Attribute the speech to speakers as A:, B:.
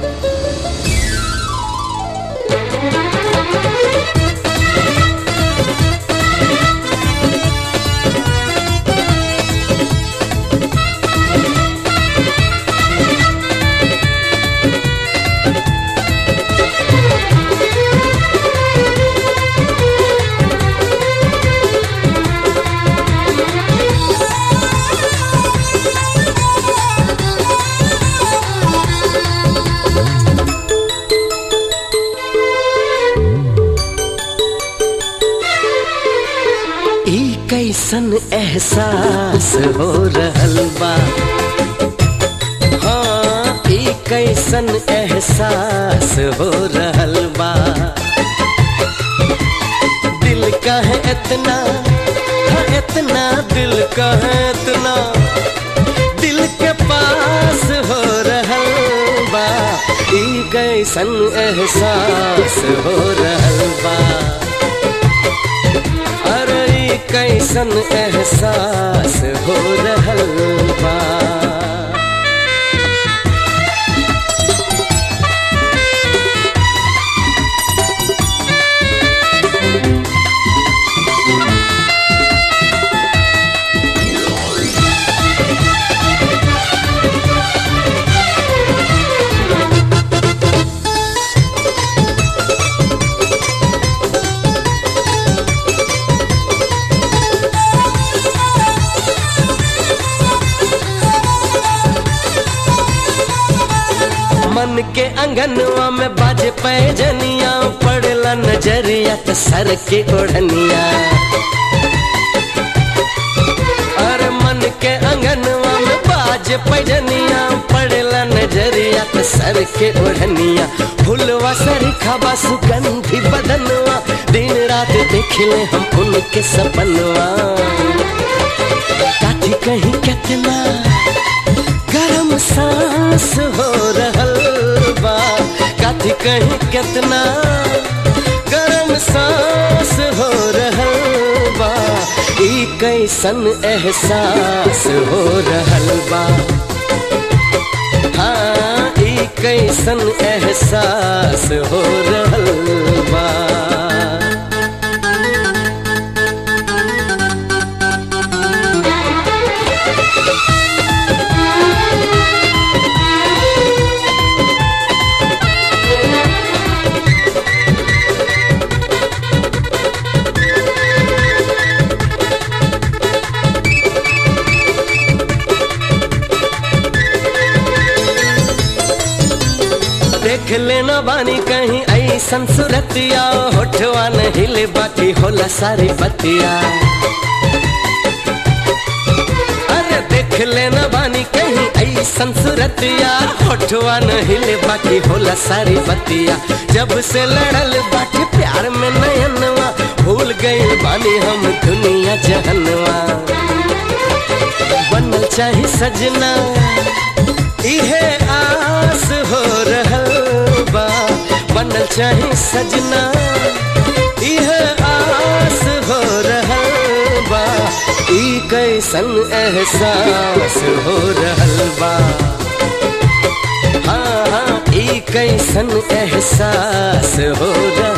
A: कैसन एहसास हो रहल बा, हाँ ई कैसन एहसास हो रहल बा। दिल का है इतना, हाँ इतना दिल का है इतना, दिल के पास हो रहल बा। ई कैसन एहसास हो रहल बा, कैसन एहसास हो रहल बा। मन के अंगनवा में बाजे पैजनिया, पड़ला नजरिया त सर के ओढ़निया। अरे मन के अंगनवा में बाजे पैजनिया, पड़ला नजरिया त सर के ओढ़निया। फूलवा सरिखा सुगंधी बदनवा, दिन रात देखले हम उनके सपनवा। काठी कहीं कितना गरम सांस हो रहल बा, काठी कहीं कितना गरम सांस हो रहल बा। ई कैसन एहसास हो रहल बा, हाँ ई कैसन एहसास हो रहल बा। देख लेना बानी कहीं ऐसन सूरतिया, होठवा न हिले बाकी होला सारी बतिया। अरे देख लेना बानी कहीं ऐसन सूरतिया, होठवा न हिले बाकी होला सारी बतिया। जब से लड़ल बाकी प्यार में नयनवा, भूल गई बानी हम दुनिया जहनवा। बनल चाहे सजना इहे आस हो रहल बा, बनल चाहे सजना इहे आस हो रहल बा। ई कैसन एहसास हो रहल बा, हाँ हाँ ई कैसन एहसास हो रहल